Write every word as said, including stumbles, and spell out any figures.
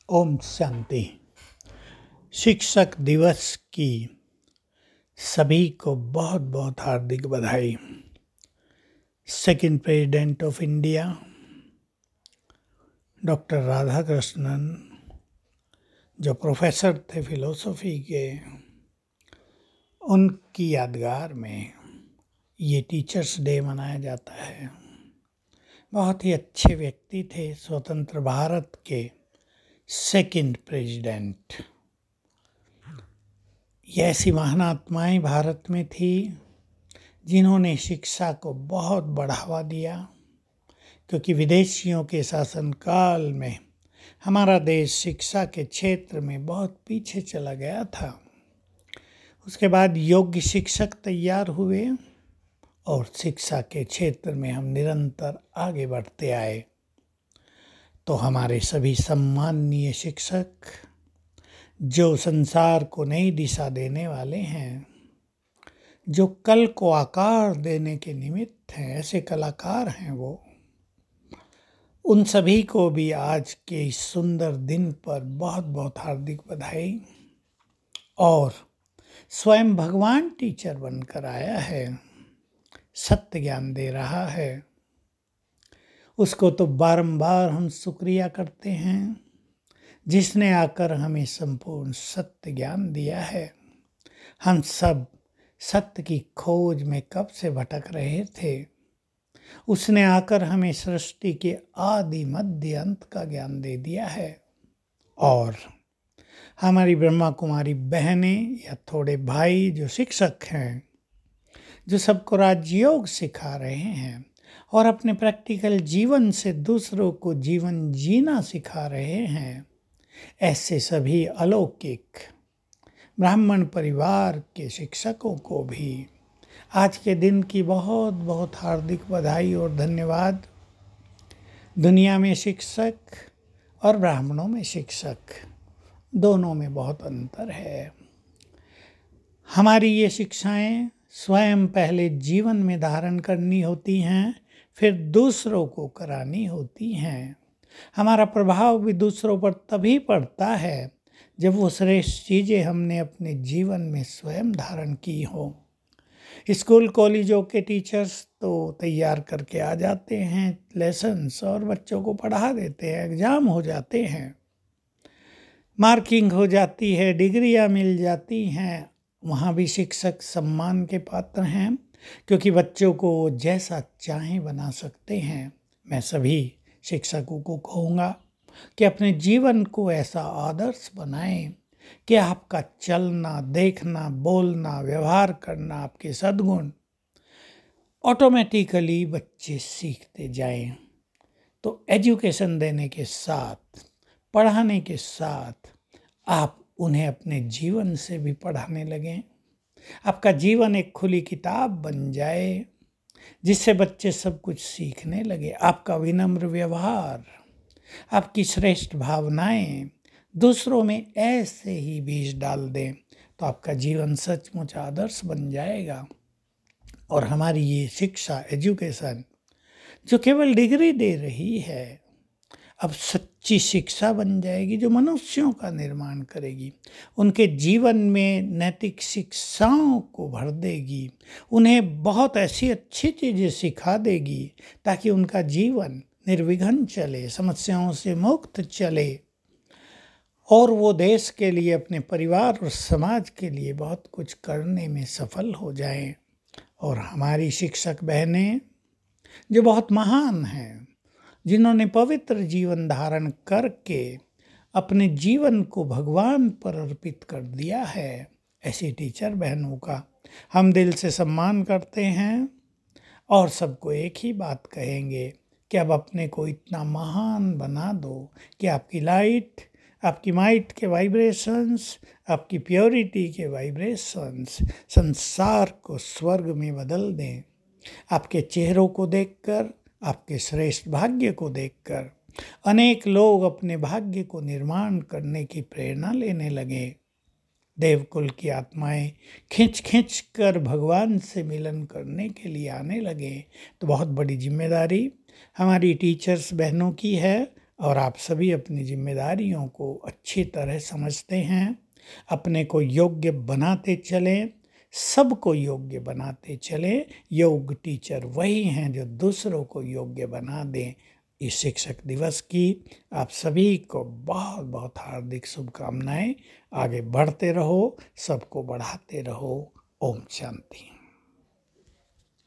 ओम शांति। शिक्षक दिवस की सभी को बहुत बहुत हार्दिक बधाई। Second president of India doctor Radhakrishnan, जो प्रोफेसर थे फिलोसफी के, उनकी यादगार में ये टीचर्स डे मनाया जाता है। बहुत ही अच्छे व्यक्ति थे, स्वतंत्र भारत के सेकंड प्रेसिडेंट। ये ऐसी महान आत्माएं भारत में थी जिन्होंने शिक्षा को बहुत बढ़ावा दिया, क्योंकि विदेशियों के शासनकाल में हमारा देश शिक्षा के क्षेत्र में बहुत पीछे चला गया था। उसके बाद योग्य शिक्षक तैयार हुए और शिक्षा के क्षेत्र में हम निरंतर आगे बढ़ते आए। तो हमारे सभी सम्माननीय शिक्षक जो संसार को नई दिशा देने वाले हैं, जो कल को आकार देने के निमित्त हैं, ऐसे कलाकार हैं वो, उन सभी को भी आज के इस सुंदर दिन पर बहुत बहुत हार्दिक बधाई। और स्वयं भगवान टीचर बनकर आया है, सत्य ज्ञान दे रहा है, उसको तो बारंबार हम शुक्रिया करते हैं, जिसने आकर हमें संपूर्ण सत्य ज्ञान दिया है। हम सब सत्य की खोज में कब से भटक रहे थे, उसने आकर हमें सृष्टि के आदि मध्य अंत का ज्ञान दे दिया है। और हमारी ब्रह्मा कुमारी बहनें या थोड़े भाई जो शिक्षक हैं, जो सबको राजयोग सिखा रहे हैं और अपने प्रैक्टिकल जीवन से दूसरों को जीवन जीना सिखा रहे हैं, ऐसे सभी अलौकिक ब्राह्मण परिवार के शिक्षकों को भी आज के दिन की बहुत बहुत हार्दिक बधाई और धन्यवाद। दुनिया में शिक्षक और ब्राह्मणों में शिक्षक दोनों में बहुत अंतर है। हमारी ये शिक्षाएं स्वयं पहले जीवन में धारण करनी होती हैं, फिर दूसरों को करानी होती हैं। हमारा प्रभाव भी दूसरों पर तभी पड़ता है जब वो श्रेष्ठ चीज़ें हमने अपने जीवन में स्वयं धारण की हो। स्कूल कॉलेजों के टीचर्स तो तैयार करके आ जाते हैं लेसन्स और बच्चों को पढ़ा देते हैं, एग्ज़ाम हो जाते हैं, मार्किंग हो जाती है, डिग्रियां मिल जाती हैं। वहाँ भी शिक्षक सम्मान के पात्र हैं, क्योंकि बच्चों को जैसा चाहें बना सकते हैं। मैं सभी शिक्षकों को कहूँगा कि अपने जीवन को ऐसा आदर्श बनाएं कि आपका चलना, देखना, बोलना, व्यवहार करना, आपके सद्गुण ऑटोमेटिकली बच्चे सीखते जाएं। तो एजुकेशन देने के साथ, पढ़ाने के साथ आप उन्हें अपने जीवन से भी पढ़ाने लगें। आपका जीवन एक खुली किताब बन जाए, जिससे बच्चे सब कुछ सीखने लगे। आपका विनम्र व्यवहार, आपकी श्रेष्ठ भावनाएं दूसरों में ऐसे ही बीज डाल दें, तो आपका जीवन सचमुच आदर्श बन जाएगा। और हमारी ये शिक्षा, एजुकेशन जो केवल डिग्री दे रही है, अब सच्ची शिक्षा बन जाएगी, जो मनुष्यों का निर्माण करेगी, उनके जीवन में नैतिक शिक्षाओं को भर देगी, उन्हें बहुत ऐसी अच्छी चीज़ें सिखा देगी ताकि उनका जीवन निर्विघ्न चले, समस्याओं से मुक्त चले, और वो देश के लिए, अपने परिवार और समाज के लिए बहुत कुछ करने में सफल हो जाएं। और हमारी शिक्षक बहनें जो बहुत महान हैं, जिन्होंने पवित्र जीवन धारण करके अपने जीवन को भगवान पर अर्पित कर दिया है, ऐसी टीचर बहनों का हम दिल से सम्मान करते हैं। और सबको एक ही बात कहेंगे कि अब अपने को इतना महान बना दो कि आपकी लाइट, आपकी माइट के वाइब्रेशंस, आपकी प्योरिटी के वाइब्रेशंस संसार को स्वर्ग में बदल दें। आपके चेहरों को देखकर, आपके श्रेष्ठ भाग्य को देखकर अनेक लोग अपने भाग्य को निर्माण करने की प्रेरणा लेने लगे। देवकुल की आत्माएं खिंच खिंच कर भगवान से मिलन करने के लिए आने लगे। तो बहुत बड़ी जिम्मेदारी हमारी टीचर्स बहनों की है, और आप सभी अपनी जिम्मेदारियों को अच्छी तरह समझते हैं। अपने को योग्य बनाते चलें, सबको योग्य बनाते चलें। योग टीचर वही हैं जो दूसरों को योग्य बना दें। इस शिक्षक दिवस की आप सभी को बहुत बहुत हार्दिक शुभकामनाएं। आगे बढ़ते रहो, सबको बढ़ाते रहो। ओम शांति।